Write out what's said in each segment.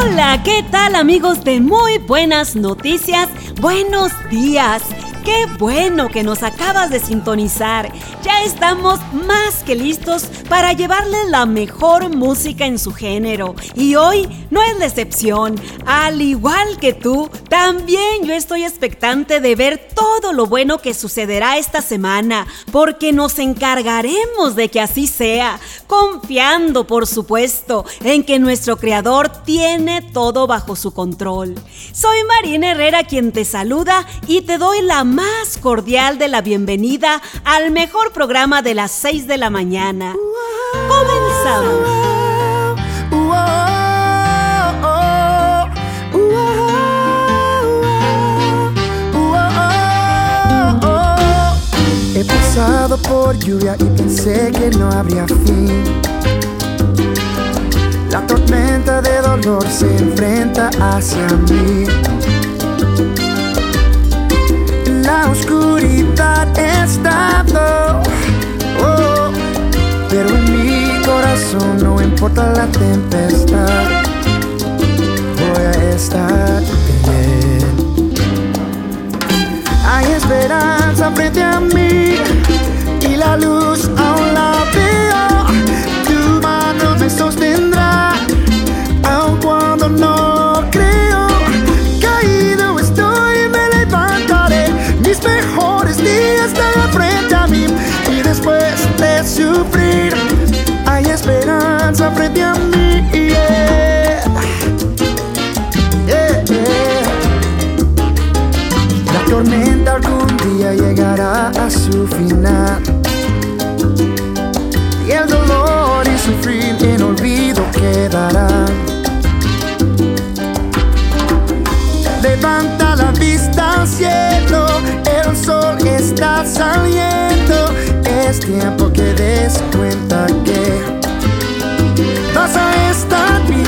Hola, ¿qué tal amigos de Muy Buenas Noticias? Buenos días. ¡Qué bueno que nos acabas de sintonizar! Ya estamos más que listos para llevarles la mejor música en su género. Y hoy no es la excepción. Al igual que tú, también yo estoy expectante de ver todo lo bueno que sucederá esta semana, porque nos encargaremos de que así sea, confiando, por supuesto, en que nuestro Creador tiene todo bajo su control. Soy Marina Herrera quien te saluda y te doy la más cordial de la bienvenida al mejor programa de las 6 de la mañana. ¡Comenzamos! He pasado por lluvia y pensé que no habría fin. La tormenta de dolor se enfrenta hacia mí. La oscuridad he estado, pero en mi corazón no importa la tempestad, voy a estar bien. Hay esperanza frente a mí y la luz aún la veo. Tu mano me sostendrá, aun cuando no creo. Caído estoy, me levantaré. Mis mejores días están frente a mí y después de sufrir hay esperanza frente a mí. Yeah. Yeah, yeah. La tormenta algún día llegará a su final y el dolor y sufrir en olvido quedará. Levanta la vista al cielo, el sol está saliendo. Es tiempo que des cuenta que vas a estar bien.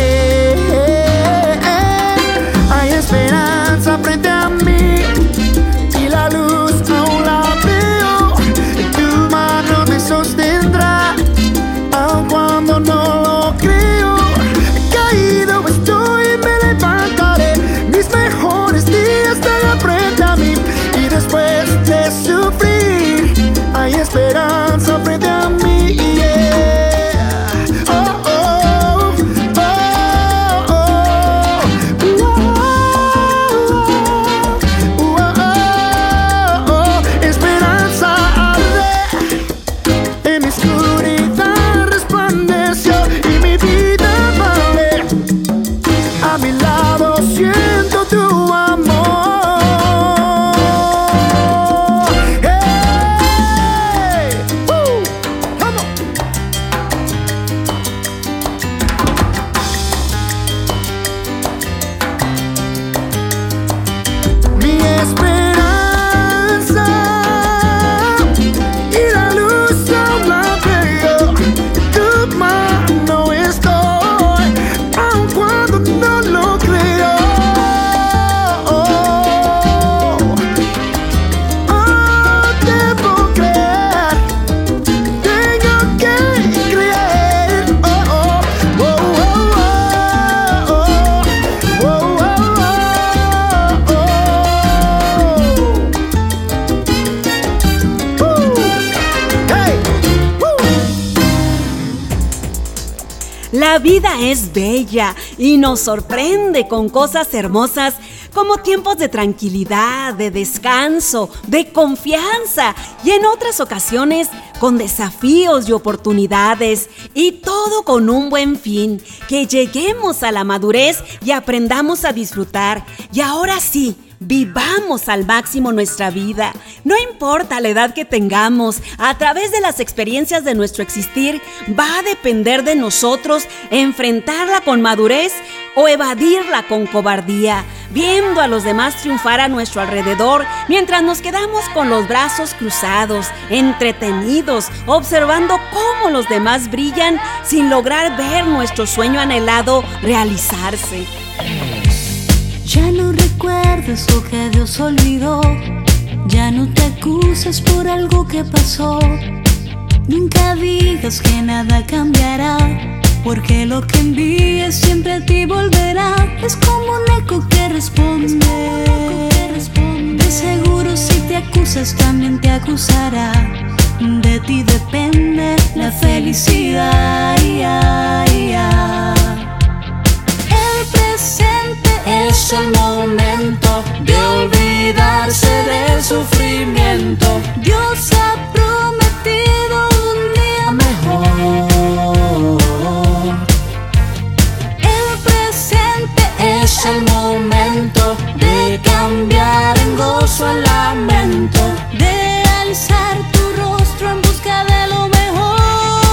Hay esperanza frente a mí y la luz aún la veo. Tu mano me sostendrá, aun cuando no lo creo. Caído estoy, me levantaré. Mis mejores días están frente a mí y después de sufrir hay esperanza frente a mí. Yeah. Oh, oh, oh, oh. Esperanza arde en mi oscuridad, resplandeció y mi vida vale. A mi lado siento tu amor. Hey, come on. Mi esperanza y la luz aún la veo. Tu mano estoy, aun cuando no lo creo. Debo creer, tengo que creer. Hey, La vida es bella y nos sorprende con cosas hermosas como tiempos de tranquilidad, de descanso, de confianza y en otras ocasiones con desafíos y oportunidades, y todo con un buen fin, que lleguemos a la madurez y aprendamos a disfrutar. Y ahora sí, vivamos al máximo nuestra vida. No importa la edad que tengamos, a través de las experiencias de nuestro existir, va a depender de nosotros enfrentarla con madurez o evadirla con cobardía, viendo a los demás triunfar a nuestro alrededor mientras nos quedamos con los brazos cruzados, entretenidos, observando cómo los demás brillan sin lograr ver nuestro sueño anhelado realizarse. Ya no recuerdes lo que Dios olvidó, ya no te acuses por algo que pasó, nunca digas que nada cambiará, porque lo que envíes siempre a ti volverá. también te acusará. De ti depende la felicidad. El presente es el momento de olvidarse del sufrimiento. Dios ha prometido un día mejor. El presente es el momento de cambiar en gozo el lamento, de alzar tu rostro en busca de lo mejor.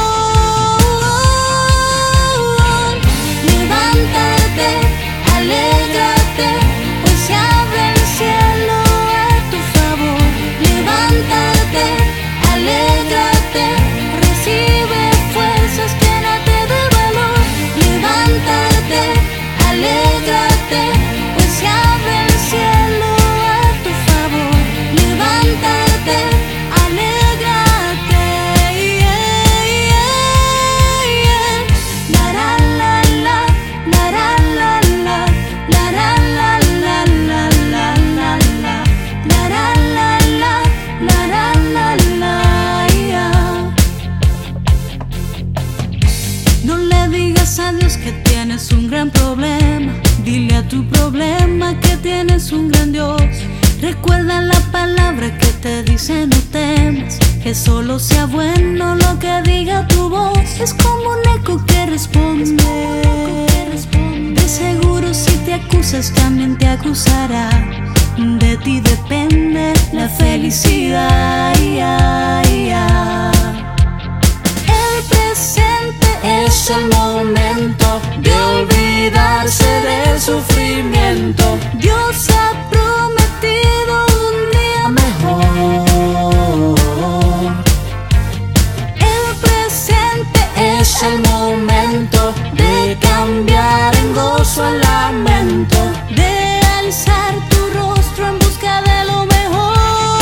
Levántate, alégrate, pues se abre el cielo a tu favor. Levántate, alégrate, recibe fuerzas, llénate de valor. Levántate, alégrate, pues se abre el cielo a tu favor. Levántate, alégrate, la la la la, la la la la, la la la la, la la la la, la la la la, la la la la. No le digas a Dios que tienes un gran problema. Dile a tu problema que tienes un gran Dios. Recuerda la palabra que te dice no temas, que solo sea bueno lo que diga tu voz. Es como un eco que responde. De seguro si te acusas también te acusará. De ti depende la felicidad. El presente es el momento de olvidarse del sufrimiento. Dios ha prometido un día mejor. El presente es el momento de cambiar en gozo el lamento, de alzar tu rostro en busca de lo mejor.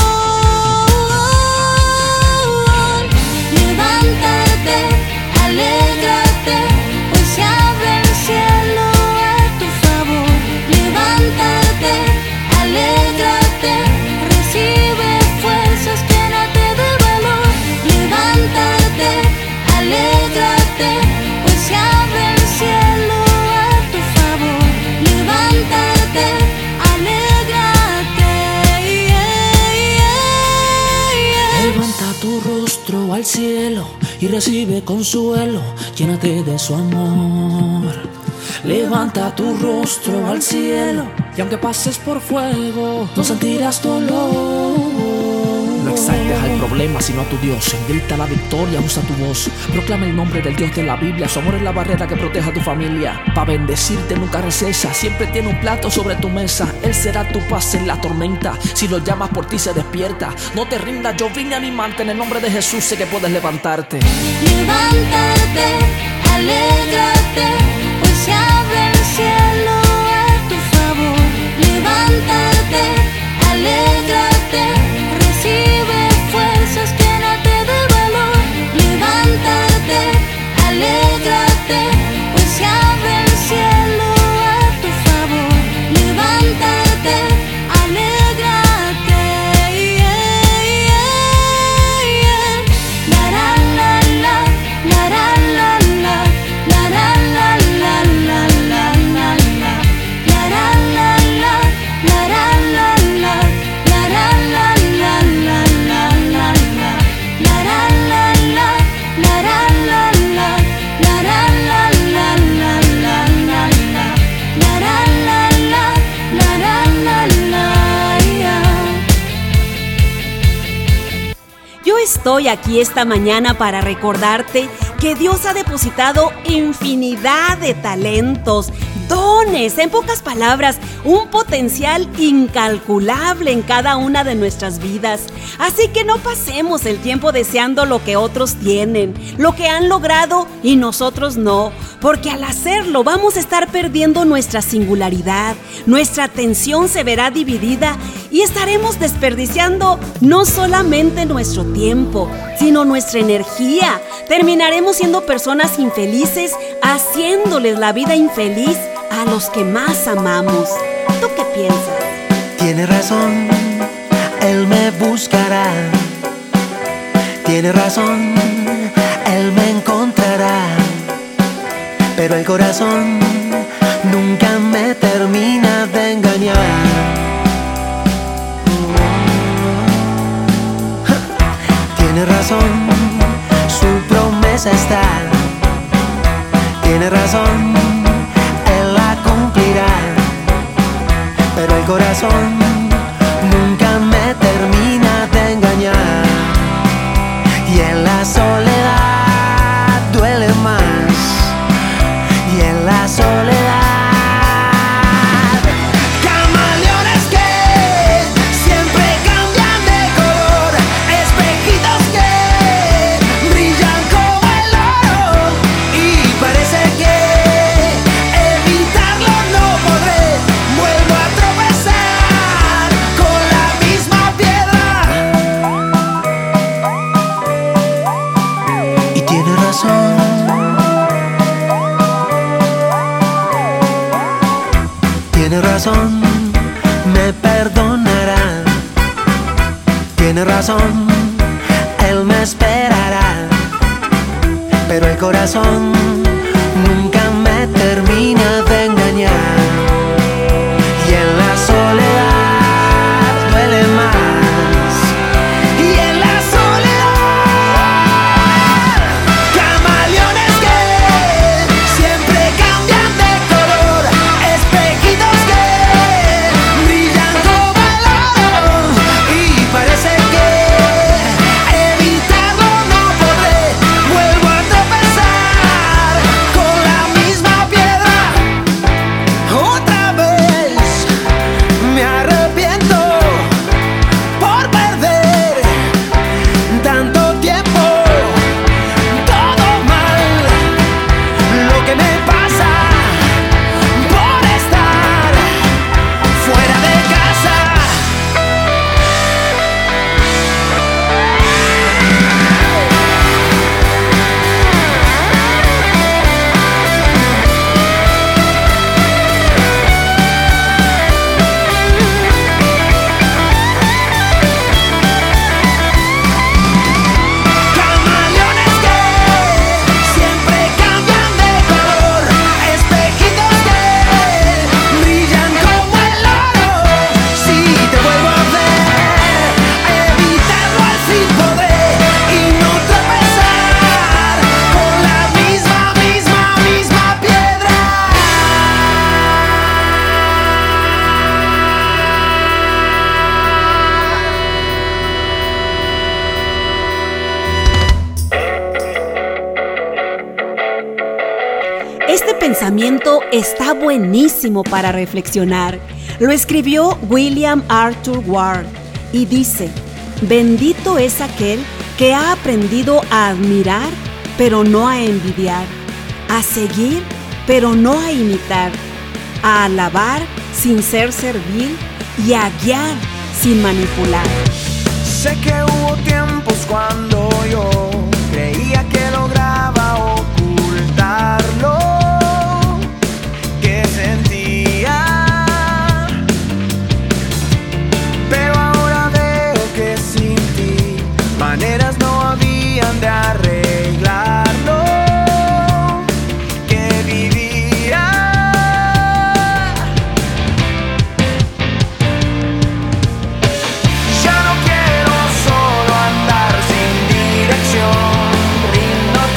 Levántate, alégrate, pues se abre el cielo a tu favor. Levántate, alégrate, recibe fuerzas, llénate de valor. Levántate, alégrate, pues se abre el cielo a tu favor. Levántate, alégrate. Levanta tu rostro al cielo y recibe consuelo, llénate de su amor. Levanta tu rostro al cielo y aunque pases por fuego, no sentirás dolor. No exaltes al problema sino a tu Dios. Grita la victoria, usa tu voz. Proclama el nombre del Dios de la Biblia. Su amor es la barrera que protege a tu familia. Pa' bendecirte nunca recesa. Siempre tiene un plato sobre tu mesa. Él será tu paz en la tormenta. Si lo llamas por ti se despierta. No te rindas, yo vine a animarte. En el nombre de Jesús sé que puedes levantarte. Levántate, alégrate, pues se abre el cielo a tu favor. Levántate, alégrate, recibe fuerzas, llénate de valor. Levántate, alégrate, pues se abre el cielo a tu favor. Levántate, alégrate, la la la la, la la la la, la la la la, la la la la, la la la la, la la la la, la la la la, la la la la, la la la la, la la la la, la la la la, la la la la, la la la la. Yo estoy aquí esta mañana para recordarte que Dios ha depositado infinidad de talentos, dones, en pocas palabras, un potencial incalculable en cada una de nuestras vidas. Así que no pasemos el tiempo deseando lo que otros tienen, lo que han logrado y nosotros no, porque al hacerlo vamos a estar perdiendo nuestra singularidad, nuestra atención se verá dividida y estaremos desperdiciando no solamente nuestro tiempo, sino nuestra energía. Terminaremos siendo personas infelices, haciéndoles la vida infeliz a los que más amamos. ¿Tú qué piensas? Tiene razón, él me buscará. Tiene razón, él me encontrará, pero el corazón nunca me termina de engañar. Tiene razón, su promesa está. Tiene razón, él la cumplirá, pero el corazón nunca me termina de engañar. Y en la soledad duele más, y en la soledad camaleones que siempre cambian de color, espejitos que brillan como el oro, y parece que evitarlo no podré. Vuelvo a tropezar con la misma piedra. Y tiene razón, tiene razón, me perdonará. Tiene razón, él me esperará, pero el corazón nunca me termina de engañar. Y en la soledad duele más, y en la soledad camaleones que siempre cambian de color, espejitos que brillan como el oro, y parece que evitarlo no podré. Vuelvo a tropezar con la misma piedra. Otra vez me arrepiento por perder tanto tiempo. Todo mal lo que me pasa por estar fuera de casa. Camaleones que siempre cambian de color, espejitos que brillan como el oro. Si te vuelvo a ver, evitarlo al fin podré, y no tropezar con la misma piedra. Este pensamiento está buenísimo para reflexionar. Lo escribió William Arthur Ward y dice: bendito es aquel que ha aprendido a admirar, pero no a envidiar, a seguir, pero no a imitar, a alabar sin ser servil y a guiar sin manipular. Sé que hubo tiempos cuando yo creía que lograba ocultarlo que sentía, pero ahora veo que sin ti maneras no habían de arreglarlo, que vivía. Ya no quiero solo andar sin dirección, rindo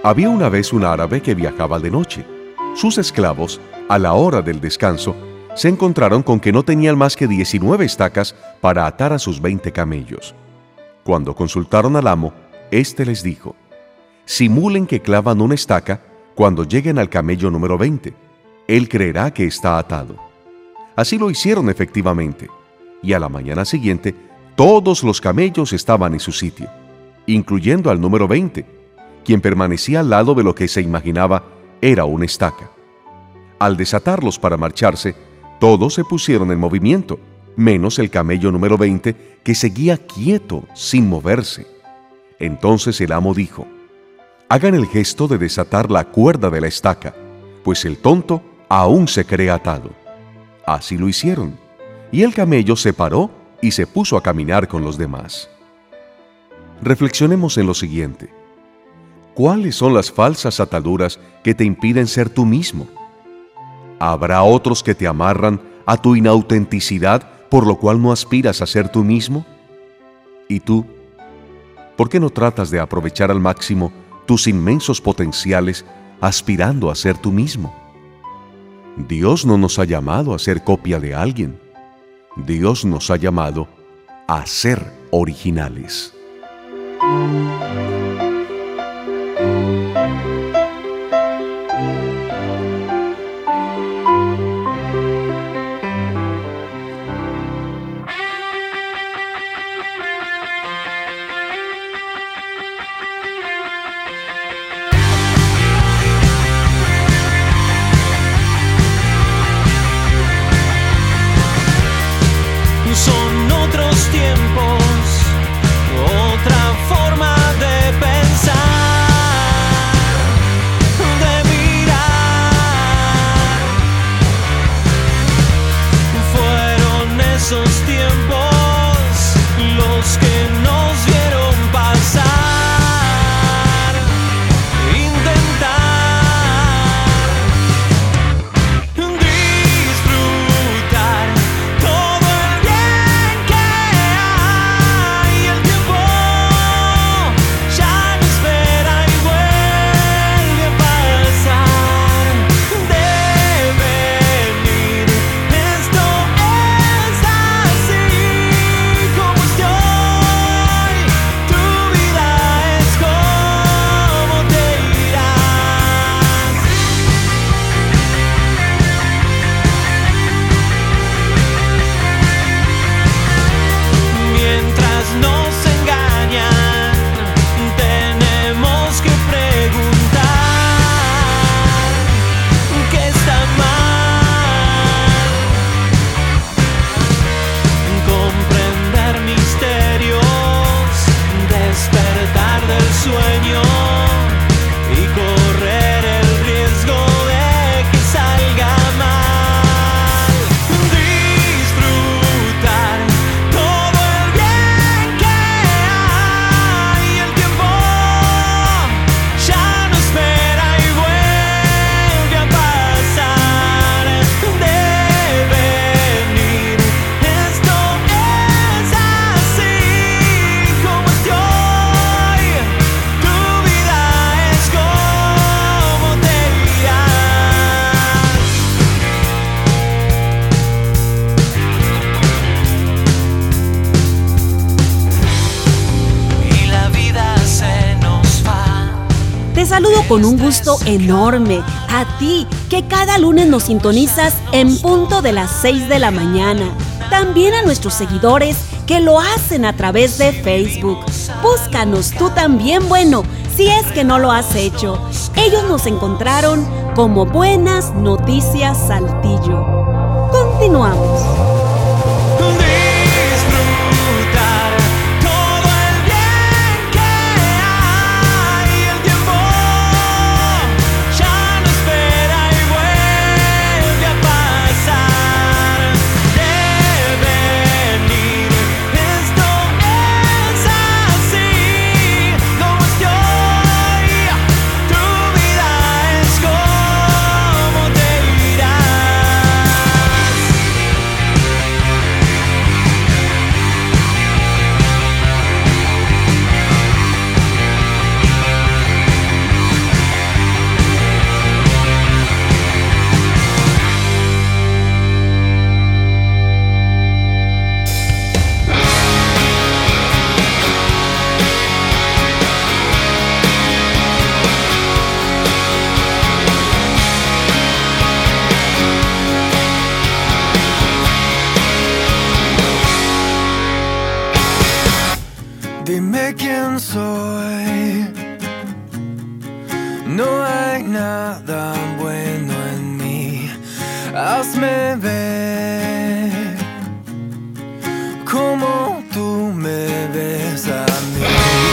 Había una vez un árabe que viajaba de noche. Sus esclavos, a la hora del descanso, se encontraron con que no tenían más que 19 estacas para atar a sus 20 camellos. Cuando consultaron al amo, éste les dijo: simulen que clavan una estaca cuando lleguen al camello número 20. Él creerá que está atado. Así lo hicieron efectivamente, y a la mañana siguiente todos los camellos estaban en su sitio, incluyendo al número 20, quien permanecía al lado de lo que se imaginaba era una estaca. Al desatarlos para marcharse, todos se pusieron en movimiento, menos el camello número 20, que seguía quieto, sin moverse. Entonces el amo dijo: hagan el gesto de desatar la cuerda de la estaca, pues el tonto aún se cree atado. Así lo hicieron, y el camello se paró y se puso a caminar con los demás. Reflexionemos en lo siguiente. ¿Cuáles son las falsas ataduras que te impiden ser tú mismo? ¿Habrá otros que te amarran a tu inautenticidad, por lo cual no aspiras a ser tú mismo? ¿Y tú? ¿Por qué no tratas de aprovechar al máximo tus inmensos potenciales aspirando a ser tú mismo? Dios no nos ha llamado a ser copia de alguien. Dios nos ha llamado a ser originales. Son otros tiempos, otra forma de pensar, de mirar. Fueron esos tiempos los que nos vieron pasar, intentar disfrutar todo el bien que hay. El tiempo ya no espera y vuelve a pasar. De venir, esto es así como estoy. Tu vida es como te irás. Mientras nos engañan, tenemos que preguntar qué está mal. Comprender misterios, despertar del sueño y correr el riesgo de que salga mal. Disfrutar todo el bien que hay. El tiempo ya no espera y vuelve a pasar. De venir, esto es así como estoy. Tu vida es como te irás. Y la vida se nos va. Te saludo con un gusto enorme a ti, que cada lunes nos sintonizas en punto de las 6 de la mañana. También a nuestros seguidores que lo hacen a través de Facebook. Búscanos tú también, bueno, si es que no lo has hecho. Ellos nos encontraron como Buenas Noticias Saltillo. Continuamos. Disfrutar todo el bien que hay. El tiempo ya no espera y vuelve a pasar. De venir, esto es así como estoy. Tu vida es como te irás. hay nada bueno en mí. Hazme ver como tú me ves a mí.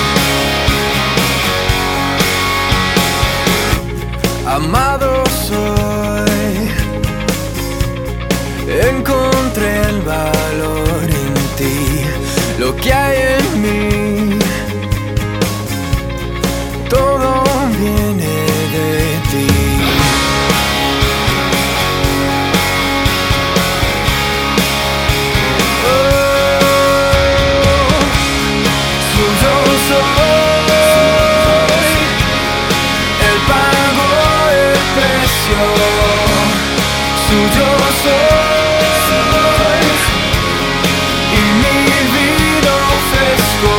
Amado soy, encontré el valor en ti, lo que hay en mí, todo viene de ti. Suyo soy, Él pagó el precio. Suyo soy, y mi vida ofrezco.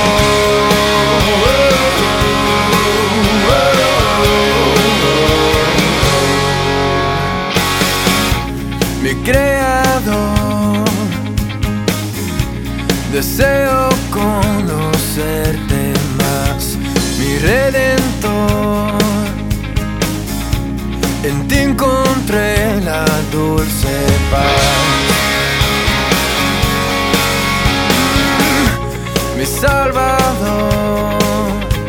Mi creador, deseo conocerte más, mi redentor. En ti encontré la dulce paz. Mi Salvador,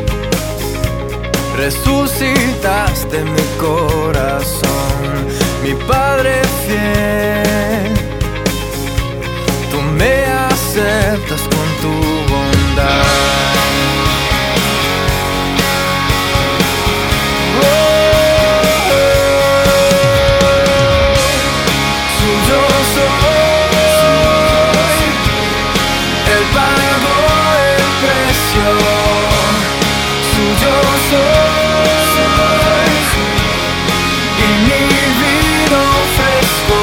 resucitaste mi corazón, mi Padre fiel. Tú me aceptas con tu bondad. Suyo soy, Él pagó el precio. Suyo soy, y mi vida ofrezco.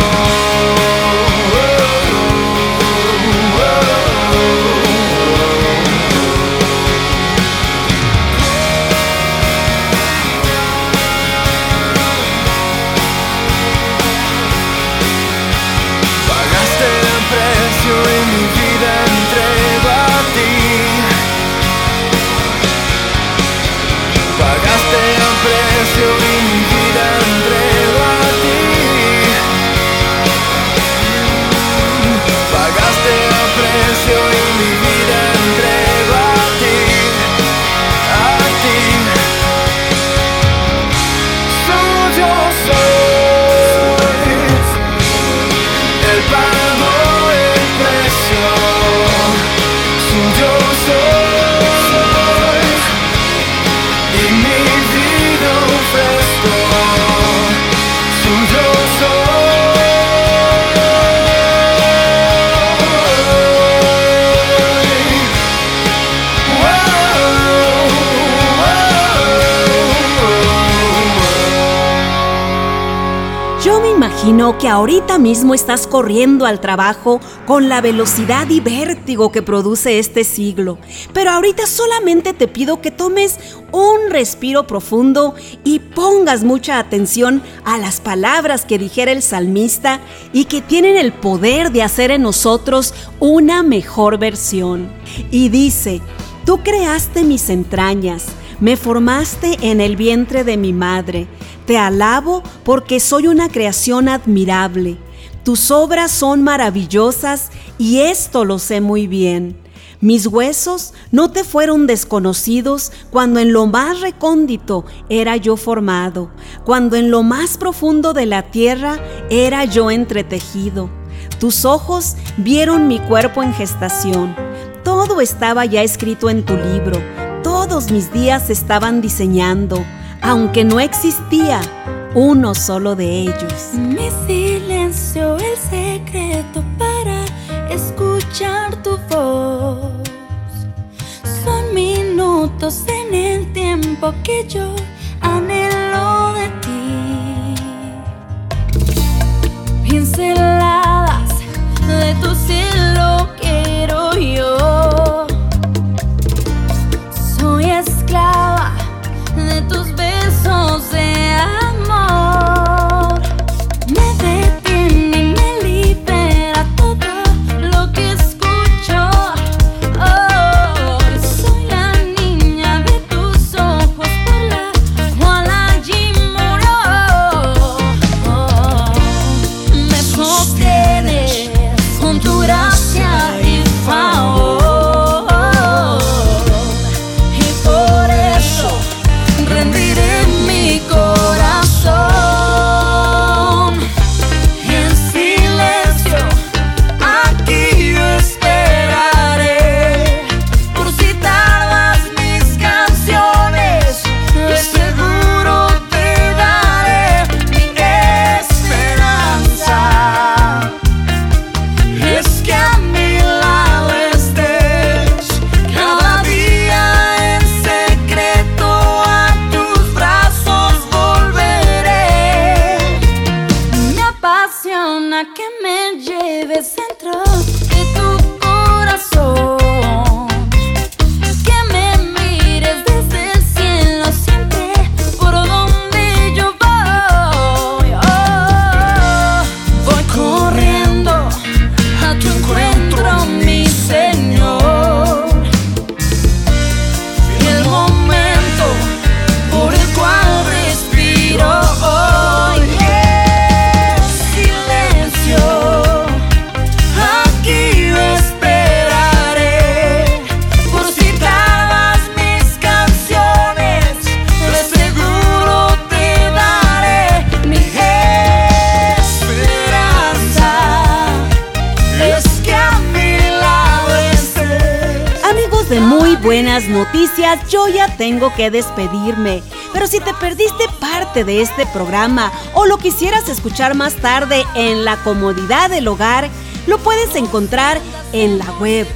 Pagaste el precio y mi vida entrego a ti. Pagaste el precio y mi vida entrego a ti. Pagaste el precio y mi vida entrego a ti. A ti. Suyo soy, Él pagó el precio. Suyo soy, y mi vida ofrezco. Suyo Yo me imagino que ahorita mismo estás corriendo al trabajo con la velocidad y vértigo que produce este siglo. Pero ahorita solamente te pido que tomes un respiro profundo y pongas mucha atención a las palabras que dijera el salmista y que tienen el poder de hacer en nosotros una mejor versión. Y dice: tú creaste mis entrañas, me formaste en el vientre de mi madre. Te alabo porque soy una creación admirable. Tus obras son maravillosas y esto lo sé muy bien. Mis huesos no te fueron desconocidos cuando en lo más recóndito era yo formado, cuando en lo más profundo de la tierra era yo entretejido. Tus ojos vieron mi cuerpo en gestación. Todo estaba ya escrito en tu libro. Todos mis días estaban diseñando, aunque no existía uno solo de ellos. Mi silencio, el secreto para escuchar tu voz. Son minutos en el tiempo que yo anhelo de ti. Pinceladas de tu cielo quiero yo. Soy esclava de tus besos de amor. Me detiene y me libera todo lo que escucho. Oh, soy la niña de tus ojos por la buenas noticias, yo ya tengo que despedirme. Pero si te perdiste parte de este programa o lo quisieras escuchar más tarde en la comodidad del hogar, lo puedes encontrar en la web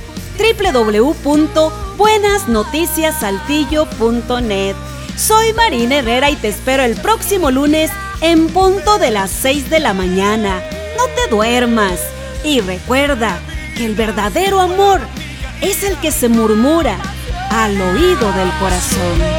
www.buenasnoticiassaltillo.net. Soy Marina Herrera y te espero el próximo lunes en punto de las 6 de la mañana. No te duermas y recuerda que el verdadero amor es el que se murmura al oído del corazón.